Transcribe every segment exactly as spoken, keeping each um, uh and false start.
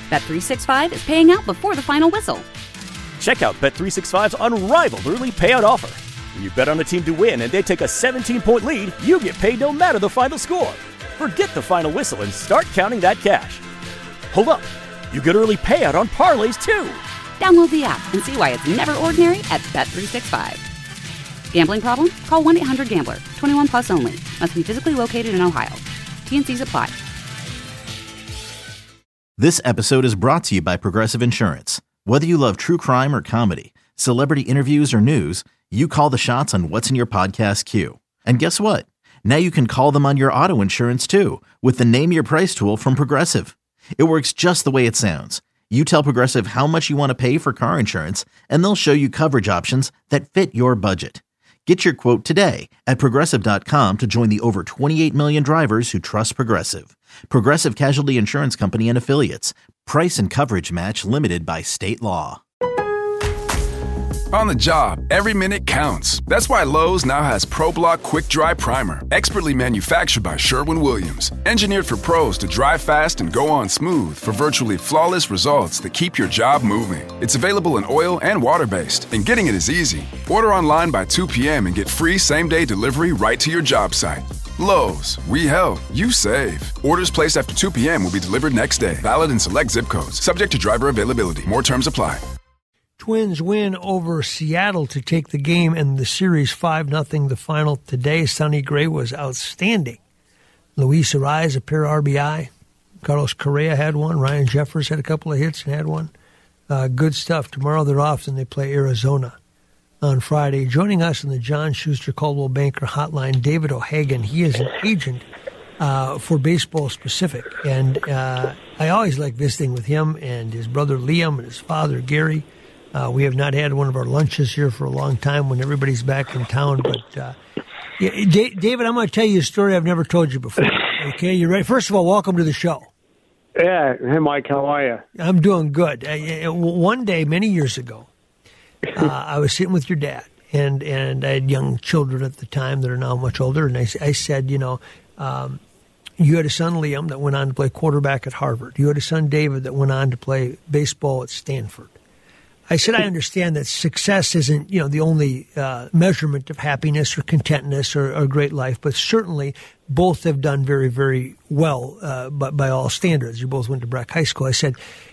Bet three sixty-five is paying out before the final whistle. Check out Bet three sixty-five's unrivaled early payout offer. When you bet on a team to win and they take a seventeen-point lead, you get paid no matter the final score. Forget the final whistle and start counting that cash. Hold up. You get early payout on parlays, too. Download the app and see why it's never ordinary at Bet three sixty-five. Gambling problem? Call one eight hundred gambler. twenty-one plus only. Must be physically located in Ohio. T N Cs apply. This episode is brought to you by Progressive Insurance. Whether you love true crime or comedy, celebrity interviews or news, you call the shots on what's in your podcast queue. And guess what? Now you can call them on your auto insurance too with the Name Your Price tool from Progressive. It works just the way it sounds. You tell Progressive how much you want to pay for car insurance, and they'll show you coverage options that fit your budget. Get your quote today at Progressive dot com to join the over twenty-eight million drivers who trust Progressive. Progressive Casualty Insurance Company and Affiliates. Price and coverage match limited by state law. On the job, every minute counts. That's why Lowe's now has ProBlock Quick Dry Primer, expertly manufactured by Sherwin-Williams. Engineered for pros to dry fast and go on smooth for virtually flawless results that keep your job moving. It's available in oil and water-based, and getting it is easy. Order online by two p.m. and get free same-day delivery right to your job site. Lowe's, we help, you save. Orders placed after two p.m. will be delivered next day. Valid in select zip codes. Subject to driver availability. More terms apply. Twins win over Seattle to take the game and the series five nothing. The final today. Sonny Gray was outstanding. Luis Arraez, a pair R B I. Carlos Correa had one. Ryan Jeffers had a couple of hits and had one. Uh, good stuff. Tomorrow they're off and they play Arizona on Friday. Joining us in the John Schuster Coldwell Banker Hotline, David O'Hagan. He is an agent uh, for Baseball Specific. And uh, I always like visiting with him and his brother Liam and his father Gary. Uh, we have not had one of our lunches here for a long time when everybody's back in town. But, uh, yeah, D- David, I'm going to tell you a story I've never told you before. Okay, you ready? First of all, welcome to the show. Yeah. Hey, Mike, how are you? I'm doing good. Uh, one day, many years ago, uh, I was sitting with your dad, and, and I had young children at the time that are now much older, and I, I said, you know, um, you had a son, Liam, that went on to play quarterback at Harvard. You had a son, David, that went on to play baseball at Stanford. I said, I understand that success isn't, you know, the only uh, measurement of happiness or contentness or, or great life, but certainly both have done very, very well uh, by, by all standards. You both went to Breck High School. I said,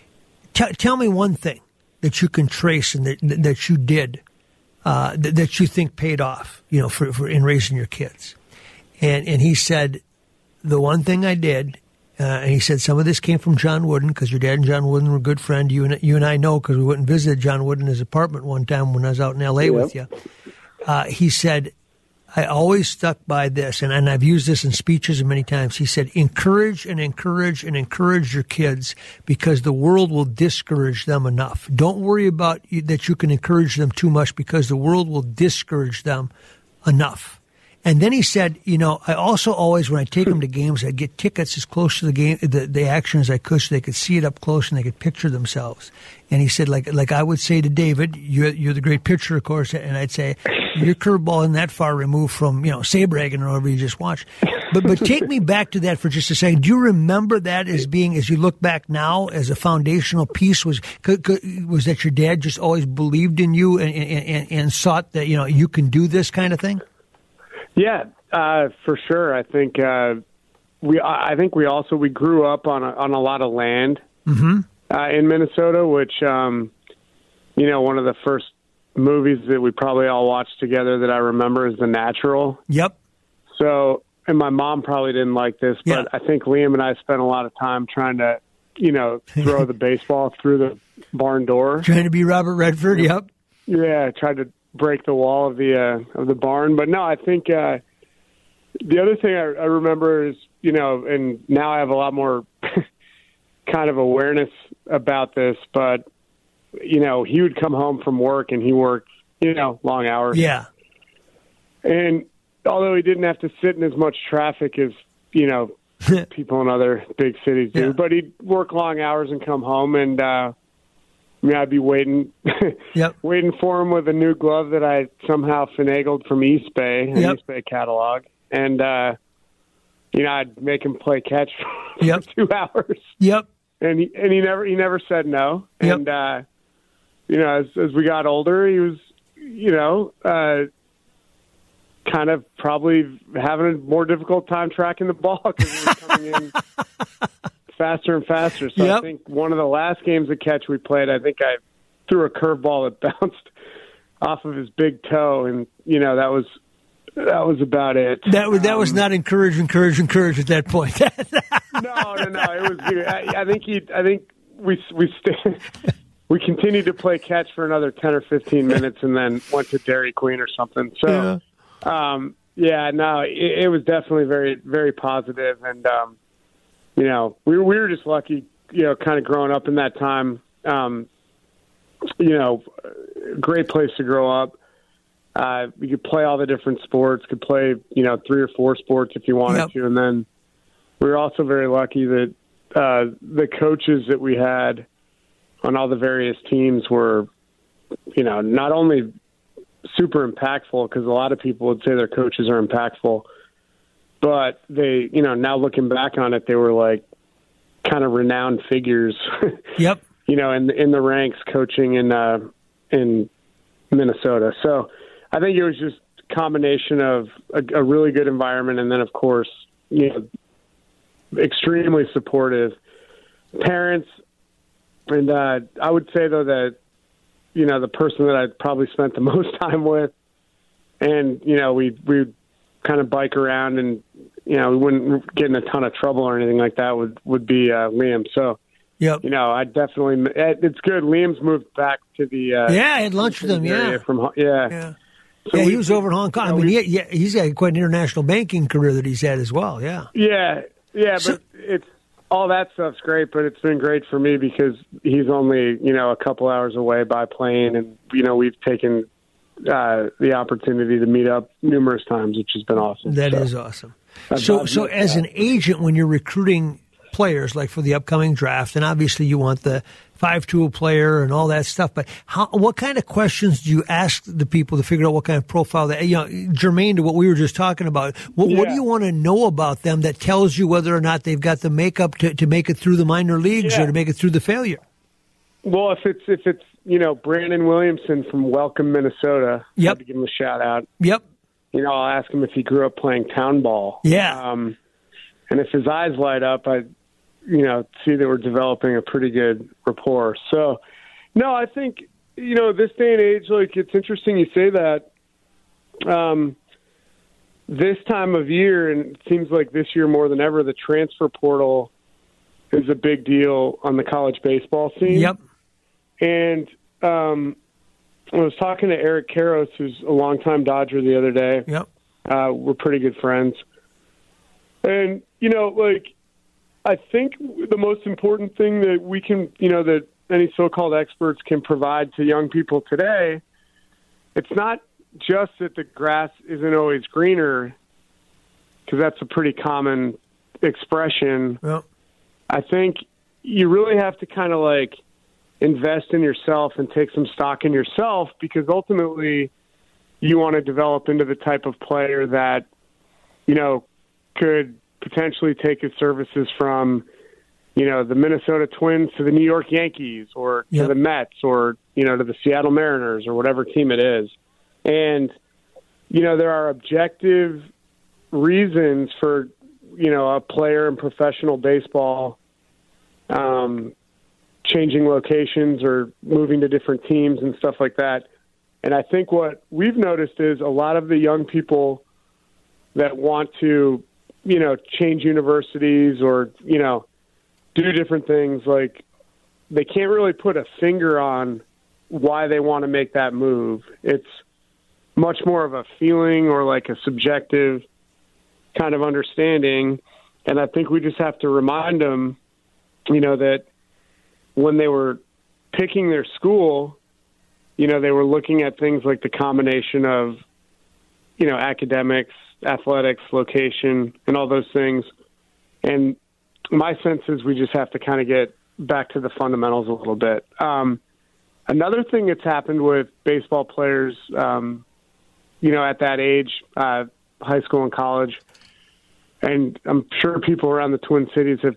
tell me one thing that you can trace and that, that you did uh, that, that you think paid off, you know, for, for in raising your kids. And and he said, the one thing I did. Uh, and he said some of this came from John Wooden because your dad and John Wooden were a good friend. You and you and I know because we went and visited John Wooden in his apartment one time when I was out in L A Yep. with you. Uh, he said, I always stuck by this, and, and I've used this in speeches many times. He said, encourage and encourage and encourage your kids because the world will discourage them enough. Don't worry about you, that you can encourage them too much because the world will discourage them enough. And then he said, you know, I also always, when I take them to games, I get tickets as close to the game, the, the action as I could so they could see it up close and they could picture themselves. And he said, like like I would say to David, you're, you're the great pitcher, of course, and I'd say, your curveball isn't that far removed from, you know, Sabragen or whatever you just watched. But but take me back to that for just a second. Do you remember that as being, as you look back now, as a foundational piece? Was was that your dad just always believed in you and, and, and thought that, you know, you can do this kind of thing? Yeah, uh, for sure. I think uh, we. I think we also we grew up on a, on a lot of land mm-hmm. uh, in Minnesota, which um, you know, one of the first movies that we probably all watched together that I remember is The Natural. Yep. So, and my mom probably didn't like this, but yeah. I think Liam and I spent a lot of time trying to, you know, throw the baseball through the barn door. Trying to be Robert Redford. Yep. Yeah, I tried to break the wall of the uh, of the barn. But no, I think uh, the other thing I, I remember is, you know, and now I have a lot more kind of awareness about this, but, you know, he would come home from work and he worked, you know, long hours. Yeah. And although he didn't have to sit in as much traffic as, you know, people in other big cities do, yeah. but he'd work long hours and come home and, uh, I mean, I'd be waiting, yep. waiting for him with a new glove that I somehow finagled from East Bay, an yep. East Bay catalog, and uh, you know, I'd make him play catch for yep. two hours. Yep, and he, and he never he never said no. Yep. And uh, you know, as as we got older, he was, you know, uh, kind of probably having a more difficult time tracking the ball because he was coming in faster and faster. So Yep. I think one of the last games of catch we played, I think I threw a curveball that bounced off of his big toe, and you know that was that was about it. That was that Um, was not encourage, encourage, encourage at that point. No, no, no. It was. I, I think he. I think we we st- we continued to play catch for another ten or fifteen minutes, and then went to Dairy Queen or something. So, yeah, um, yeah no, it, it was definitely very, very positive, and um, you know, we we were just lucky, you know, kind of growing up in that time. Um, you know, great place to grow up. Uh, you could play all the different sports. Could play, you know, three or four sports if you wanted Yep. to, and then. We were also very lucky that uh, the coaches that we had on all the various teams were, you know, not only super impactful, because a lot of people would say their coaches are impactful, but they, you know, now looking back on it, they were like kind of renowned figures. Yep. You know, in in the ranks coaching in uh, in Minnesota. So I think it was just a combination of a, a really good environment, and then of course, you know, extremely supportive parents. And uh, I would say, though, that, you know, the person that I probably spent the most time with, and, you know, we we kind of bike around and, you know, we wouldn't get in a ton of trouble or anything like that, would, would be uh, Liam. So, Yep. you know, I definitely, it's good. Liam's moved back to the. Uh, Yeah, I had lunch with him, yeah. From, yeah. Yeah. So yeah, we- he was over in Hong Kong. I you know, mean, we- he, yeah, he's got quite an international banking career that he's had as well, yeah. Yeah, yeah, So- but it's all that stuff's great, but it's been great for me because he's only, you know, a couple hours away by plane, and you know, we've taken uh, the opportunity to meet up numerous times, which has been awesome. That So, is awesome. I've- So, I've so missed as that. an agent, when you're recruiting players, like for the upcoming draft, and obviously you want the five-tool player and all that stuff, but how, what kind of questions do you ask the people to figure out what kind of profile that, you know, germane to what we were just talking about? What, what do Yeah. you want to know about them that tells you whether or not they've got the makeup to, to make it through the minor leagues Yeah. or to make it through the failure? Well, if it's if it's you know Brandon Williamson from Welcome, Minnesota, Yep. I'd give him a shout out. Yep. You know, I'll ask him if he grew up playing town ball. Yeah. Um, and if his eyes light up, I, you know, see that we're developing a pretty good rapport. So, no, I think, you know, this day and age, like, it's interesting you say that. Um, this time of year, and it seems like this year more than ever, the transfer portal is a big deal on the college baseball scene. Yep. And um, I was talking to Eric Karros, who's a longtime Dodger, the other day. Yep. Uh, we're pretty good friends. And, you know, like, I think the most important thing that we can, you know, that any so-called experts can provide to young people today, it's not just that the grass isn't always greener, because that's a pretty common expression. Yep. I think you really have to kind of like invest in yourself and take some stock in yourself, because ultimately you want to develop into the type of player that, you know, could potentially take his services from, you know, the Minnesota Twins to the New York Yankees, or to Yep. the Mets, or, you know, to the Seattle Mariners, or whatever team it is. And, you know, there are objective reasons for, you know, a player in professional baseball um, changing locations or moving to different teams and stuff like that. And I think what we've noticed is a lot of the young people that want to, you know, change universities or, you know, do different things, like, they can't really put a finger on why they want to make that move. It's much more of a feeling or like a subjective kind of understanding. And I think we just have to remind them, you know, that when they were picking their school, you know, they were looking at things like the combination of, you know, academics, athletics, location, and all those things. And my sense is we just have to kind of get back to the fundamentals a little bit. Um, another thing that's happened with baseball players, um, you know, at that age, uh, high school and college, and I'm sure people around the Twin Cities have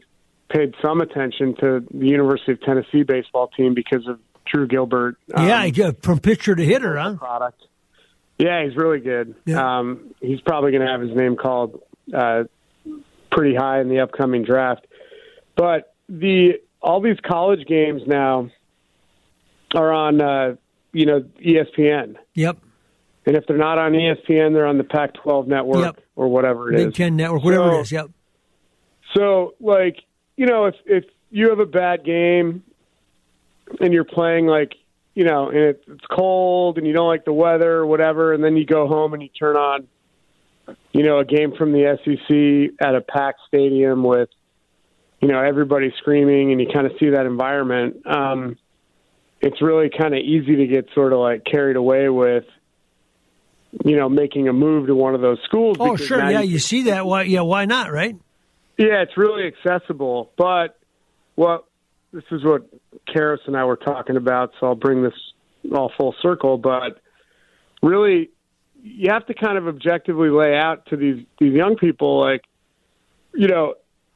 paid some attention to the University of Tennessee baseball team because of Drew Gilbert. Um, yeah, from pitcher to hitter, huh? Product. Yeah, he's really good. Yeah. Um, he's probably going to have his name called uh, pretty high in the upcoming draft. But the all these college games now are on, uh, you know, E S P N. Yep. And if they're not on E S P N, they're on the Pac twelve network yep. or whatever it Big is. Big Ten network, whatever so, it is, yep. So, like, you know, if if you have a bad game and you're playing, like, you know, and it, it's cold and you don't like the weather or whatever, and then you go home and you turn on, you know, a game from the S E C at a packed stadium with, you know, everybody screaming and you kind of see that environment, um, it's really kind of easy to get sort of like carried away with, you know, making a move to one of those schools. Oh, sure. Yeah, you, you see that. Why, yeah, why not, right? Yeah, it's really accessible. But what this is what Karis and I were talking about, so I'll bring this all full circle. But really, you have to kind of objectively lay out to these, these young people, like, you know,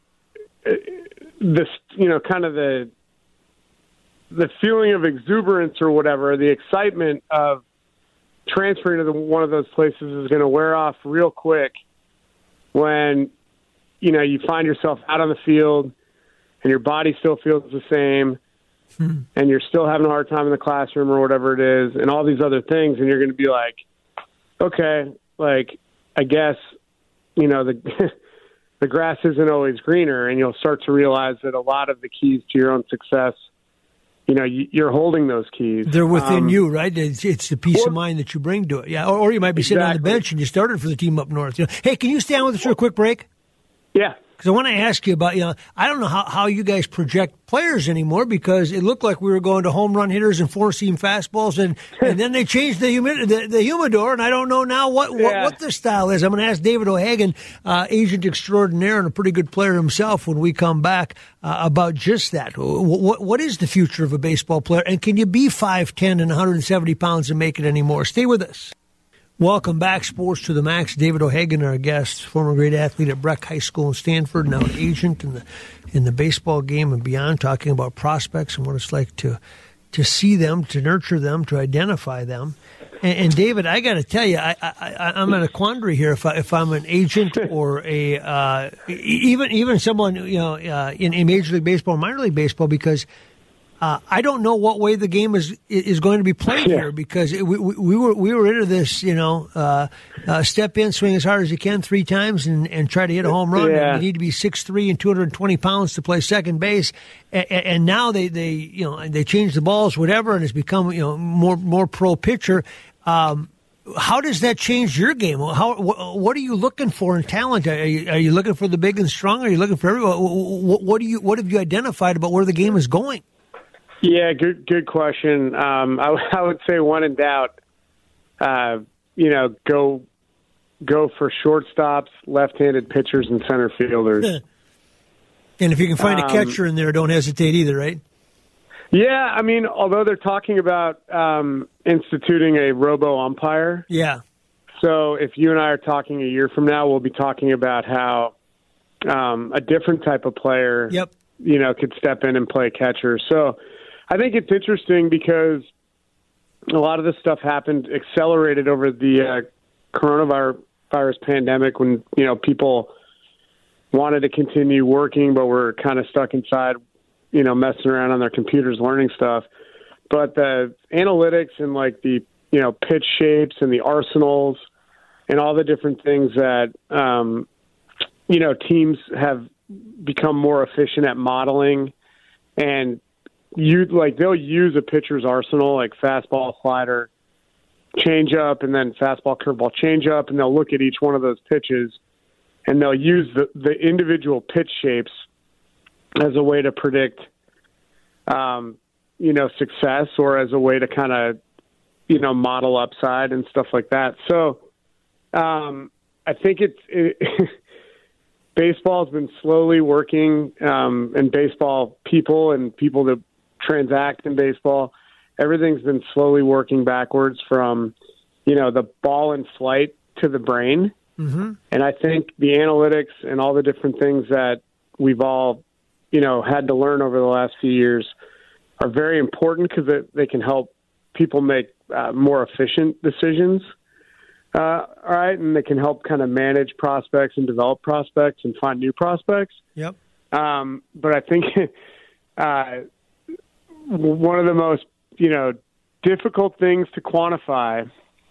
this, you know, kind of the the feeling of exuberance or whatever, the excitement of transferring to the, one of those places is going to wear off real quick when, you know, you find yourself out on the field and your body still feels the same hmm. and you're still having a hard time in the classroom or whatever it is and all these other things. And you're going to be like, okay, like, I guess, you know, the the grass isn't always greener, and you'll start to realize that a lot of the keys to your own success, you know, you're holding those keys. They're within um, you, right? It's, it's the peace or, of mind that you bring to it. Yeah, or, or you might be sitting exactly. on the bench and you started for the team up north. You know, hey, can you stay on with us for a quick break? Yeah. Because I want to ask you about, you know, I don't know how, how you guys project players anymore because it looked like we were going to home run hitters and four-seam fastballs, and, and then they changed the, humid, the the humidor, and I don't know now what, what, yeah. what the style is. I'm going to ask David O'Hagan, uh, agent extraordinaire and a pretty good player himself, when we come back uh, about just that. What, what is the future of a baseball player, and can you be five ten and one hundred seventy pounds and make it anymore? Stay with us. Welcome back, Sports to the Max. David O'Hagan, our guest, former great athlete at Breck High School in Stanford, now an agent in the in the baseball game and beyond, talking about prospects and what it's like to to see them, to nurture them, to identify them. And, and David, I got to tell you, I, I, I'm in a quandary here. If I, if I'm an agent or a uh, even even someone, you know, uh, in, in Major League Baseball, minor league baseball, because Uh, I don't know what way the game is is going to be played yeah. here, because it, we, we were we were into this, you know, uh, uh, step in, swing as hard as you can three times, and, and try to hit a home run. Yeah. And you need to be six three and two hundred twenty pounds to play second base. And, and now they, they you know they change the balls, whatever, and it's become, you know, more more pro pitcher. Um, how does that change your game? How what, what are you looking for in talent? Are you, are you looking for the big and strong? Are you looking for everyone? What, what do you what have you identified about where the game is going? Yeah, good good question. Um, I, I would say, when in doubt, uh, you know, go go for shortstops, left-handed pitchers, and center fielders. And if you can find um, a catcher in there, don't hesitate either, right? Yeah, I mean, although they're talking about um, instituting a robo-umpire. Yeah. So if you and I are talking a year from now, we'll be talking about how um, a different type of player, yep. you know, could step in and play catcher. So I think it's interesting because a lot of this stuff happened, accelerated over the uh, coronavirus virus pandemic, when, you know, people wanted to continue working but were kind of stuck inside, you know, messing around on their computers, learning stuff. But the analytics and, like, the, you know, pitch shapes and the arsenals and all the different things that, um, you know, teams have become more efficient at modeling, and you like they'll use a pitcher's arsenal, like fastball, slider, changeup, and then fastball, curveball, changeup, and they'll look at each one of those pitches, and they'll use the, the individual pitch shapes as a way to predict, um, you know, success, or as a way to kind of, you know, model upside and stuff like that. So um, I think it's it, baseball's been slowly working, um, and baseball people and people that transact in baseball, everything's been slowly working backwards from, you know, the ball in flight to the brain. Mm-hmm. And I think the analytics and all the different things that we've all, you know, had to learn over the last few years are very important because they can help people make uh, more efficient decisions. Uh, all right. And they can help kind of manage prospects and develop prospects and find new prospects. Yep. Um, but I think uh, one of the most, you know, difficult things to quantify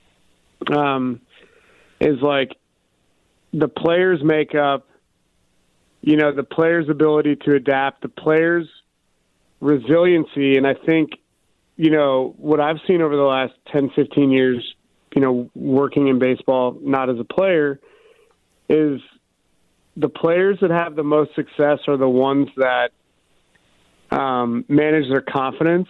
um, is like the player's makeup, you know, the player's ability to adapt, the player's resiliency. And I think, you know, what I've seen over the last ten, fifteen years, you know, working in baseball, not as a player, is the players that have the most success are the ones that um, manage their confidence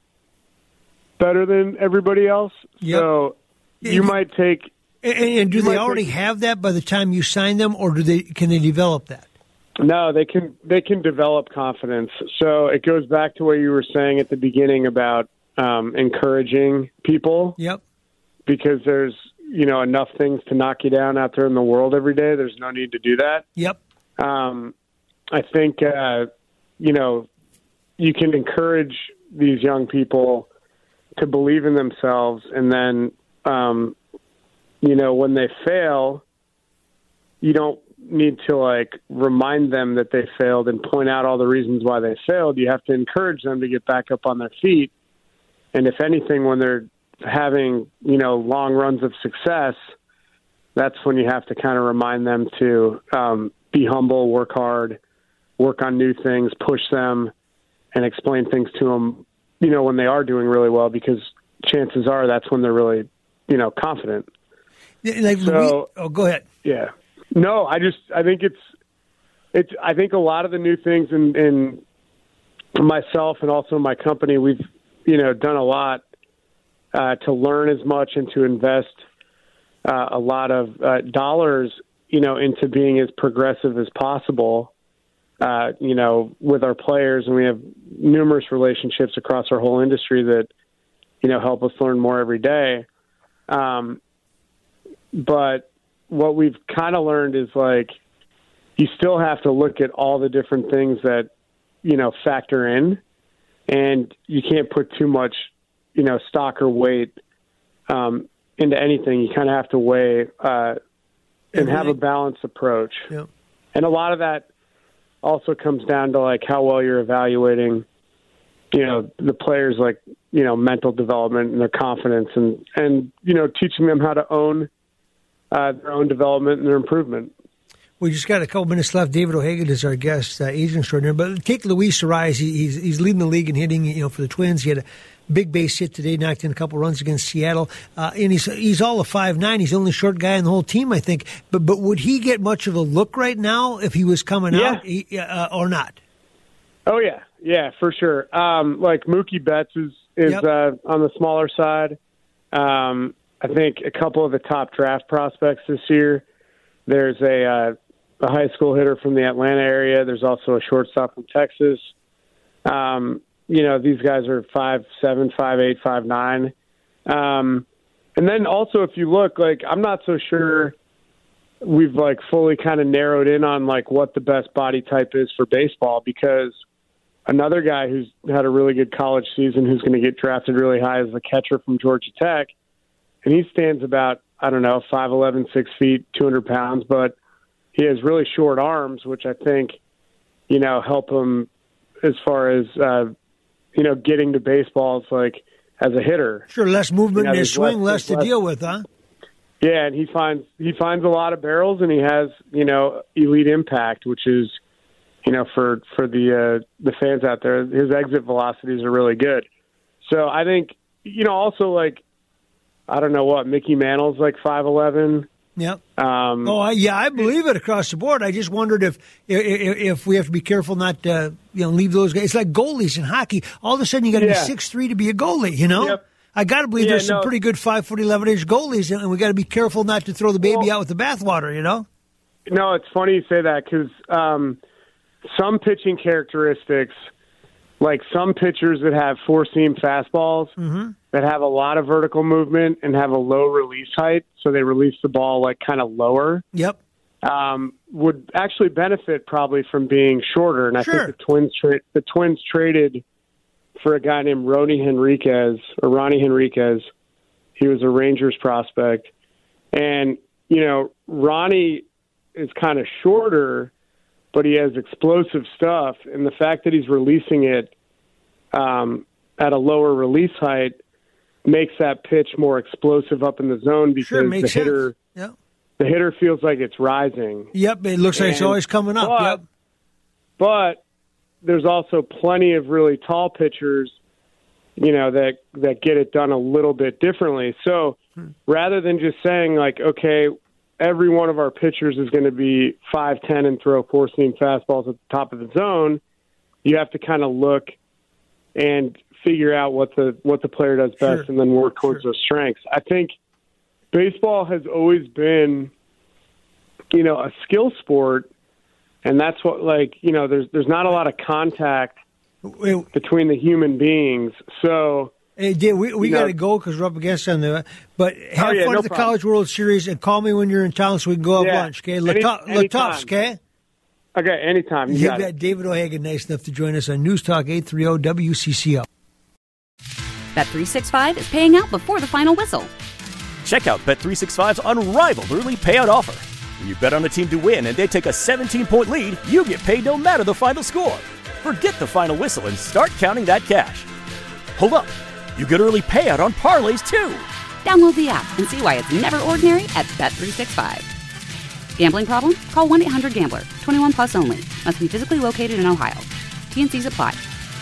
better than everybody else. Yep. So you and, might take... And, and do they already take, have that by the time you sign them, or do they can they develop that? No, they can they can develop confidence. So it goes back to what you were saying at the beginning about um, encouraging people. Yep. Because there's, you know, enough things to knock you down out there in the world every day. There's no need to do that. Yep. Um, I think, uh, you know, you can encourage these young people to believe in themselves. And then, um, you know, when they fail, you don't need to, like, remind them that they failed and point out all the reasons why they failed. You have to encourage them to get back up on their feet. And if anything, when they're having, you know, long runs of success, that's when you have to kind of remind them to um, be humble, work hard, work on new things, push them, and explain things to them, you know, when they are doing really well, because chances are that's when they're really, you know, confident. Like, so, we, oh, go ahead. Yeah. No, I just, I think it's, it's, I think a lot of the new things in, in myself and also my company, we've, you know, done a lot uh, to learn as much and to invest uh, a lot of uh, dollars, you know, into being as progressive as possible, uh, you know, with our players. And we have numerous relationships across our whole industry that, you know, help us learn more every day. Um, but what we've kind of learned is, like, you still have to look at all the different things that, you know, factor in, and you can't put too much, you know, stock or weight um, into anything. You kind of have to weigh uh, and have a balanced approach. Yeah. And a lot of that also comes down to, like, how well you're evaluating, you know, the players', like, you know, mental development and their confidence, and, and you know, teaching them how to own uh, their own development and their improvement. We just got a couple minutes left. David O'Hagan is our guest, uh, agent extraordinaire. But take Luis Arraez. He, he's he's leading the league in hitting. You know, for the Twins, he had a big base hit today, knocked in a couple runs against Seattle. Uh, and he's he's all of five nine. He's the only short guy in the whole team, I think. But but would he get much of a look right now if he was coming yeah. out he, uh, or not? Oh yeah, yeah, for sure. Um, like Mookie Betts is is yep. uh, on the smaller side. Um, I think a couple of the top draft prospects this year. There's a uh, a high school hitter from the Atlanta area. There's also a shortstop from Texas. Um, you know, these guys are five seven, five eight, five nine. Um, and then also, if you look, like, I'm not so sure we've, like, fully kind of narrowed in on, like, what the best body type is for baseball, because another guy who's had a really good college season who's going to get drafted really high is the catcher from Georgia Tech. And he stands about, I don't know, five eleven, six feet, two hundred pounds, but he has really short arms, which I think, you know, help him as far as, uh, you know, getting to baseballs, like, as a hitter. Sure, less movement you know, in his swing, less, less to less, deal with, huh? Yeah, and he finds he finds a lot of barrels, and he has, you know, elite impact, which is, you know, for for the uh, the fans out there, his exit velocities are really good. So I think, you know, also, like, I don't know what, Mickey Mantle's like five eleven. Yep. Um, oh, I, yeah, I believe it across the board. I just wondered if if, if we have to be careful not to, you know, leave those guys. It's like goalies in hockey. All of a sudden, you got to yeah. be six three to be a goalie. You know, yep. I got to believe yeah, there's no. some pretty good five foot eleven inch goalies, and we got to be careful not to throw the baby well, out with the bathwater. You know. No, it's funny you say that, because um, some pitching characteristics, like some pitchers that have four seam fastballs mm-hmm. that have a lot of vertical movement and have a low release height, so they release the ball, like, kind of lower. Yep. um, would actually benefit probably from being shorter. And I Sure. think the Twins tra- the Twins traded for a guy named Ronnie Henriquez or Ronnie Henriquez. He was a Rangers prospect, and you know Ronnie is kind of shorter, but he has explosive stuff, and the fact that he's releasing it um, at a lower release height makes that pitch more explosive up in the zone because Sure, makes the hitter sense. Yep. the hitter feels like it's rising. Yep, it looks like it's And- always coming up. But, Yep. but there's also plenty of really tall pitchers, you know, that that get it done a little bit differently. So Hmm. rather than just saying like, okay, every one of our pitchers is going to be five ten and throw four seam fastballs at the top of the zone, you have to kind of look and figure out what the what the player does best Sure. and then work towards Sure. those strengths. I think baseball has always been, you know, a skill sport, and that's what, like, you know, there's there's not a lot of contact Wait, between the human beings. So Hey, Dave, we, we You know- got to go because we're up against on the. But have Oh, yeah, fun no at the problem. College World Series and call me when you're in town so we can go have Yeah. lunch. Okay, Any- Latu- anytime. Latufs, okay. okay, anytime you You got got it. David O'Hagan, nice enough to join us on News Talk eight thirty W C C L. Bet three sixty-five is paying out before the final whistle. Check out Bet three sixty-five's unrivaled early payout offer. When you bet on a team to win and they take a seventeen-point lead, you get paid no matter the final score. Forget the final whistle and start counting that cash. Hold up. You get early payout on parlays, too. Download the app and see why it's never ordinary at Bet three sixty-five. Gambling problem? Call one eight hundred gambler. twenty-one plus only. Must be physically located in Ohio. T N Cs apply.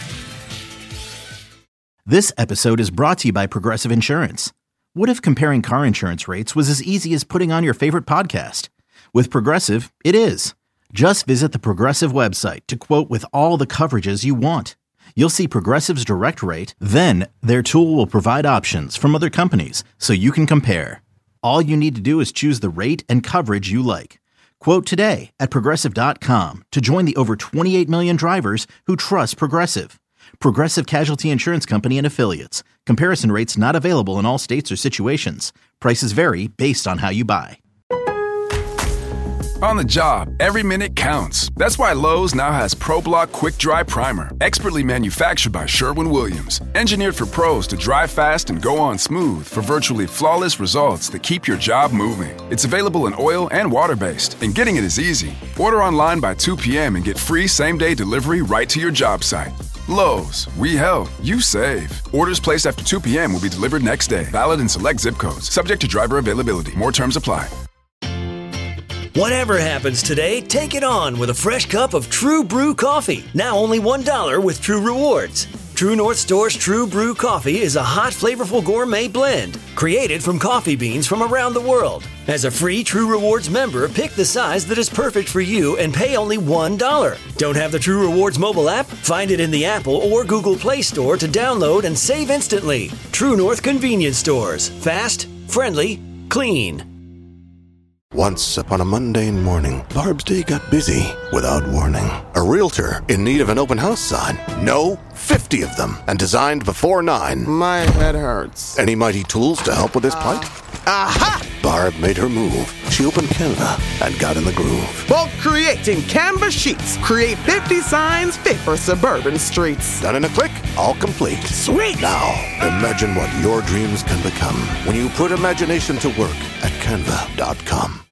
This episode is brought to you by Progressive Insurance. What if comparing car insurance rates was as easy as putting on your favorite podcast? With Progressive, it is. Just visit the Progressive website to quote with all the coverages you want. You'll see Progressive's direct rate, then their tool will provide options from other companies so you can compare. All you need to do is choose the rate and coverage you like. Quote today at Progressive dot com to join the over twenty-eight million drivers who trust Progressive. Progressive Casualty Insurance Company and Affiliates. Comparison rates not available in all states or situations. Prices vary based on how you buy. On the job, every minute counts. That's why Lowe's now has ProBlock Quick Dry Primer, expertly manufactured by Sherwin-Williams. Engineered for pros to dry fast and go on smooth for virtually flawless results that keep your job moving. It's available in oil and water-based, and getting it is easy. Order online by two p.m. and get free same-day delivery right to your job site. Lowe's, we help, you save. Orders placed after two p.m. will be delivered next day. Valid in select zip codes. Subject to driver availability. More terms apply. Whatever happens today, take it on with a fresh cup of True Brew coffee. Now only one dollar with True Rewards. True North Store's True Brew coffee is a hot, flavorful gourmet blend created from coffee beans from around the world. As a free True Rewards member, pick the size that is perfect for you and pay only one dollar. Don't have the True Rewards mobile app? Find it in the Apple or Google Play Store to download and save instantly. True North Convenience Stores. Fast, friendly, clean. Once upon a mundane morning, Barb's day got busy without warning. A realtor in need of an open house sign. No, fifty of them, and designed before nine. My head hurts. Any mighty tools to help with this plight? Aha! Barb made her move. She opened Canva and got in the groove. Bulk creating Canva sheets. Create fifty signs fit for suburban streets. Done in a click, all complete. Sweet! Now, imagine what your dreams can become when you put imagination to work at canva dot com.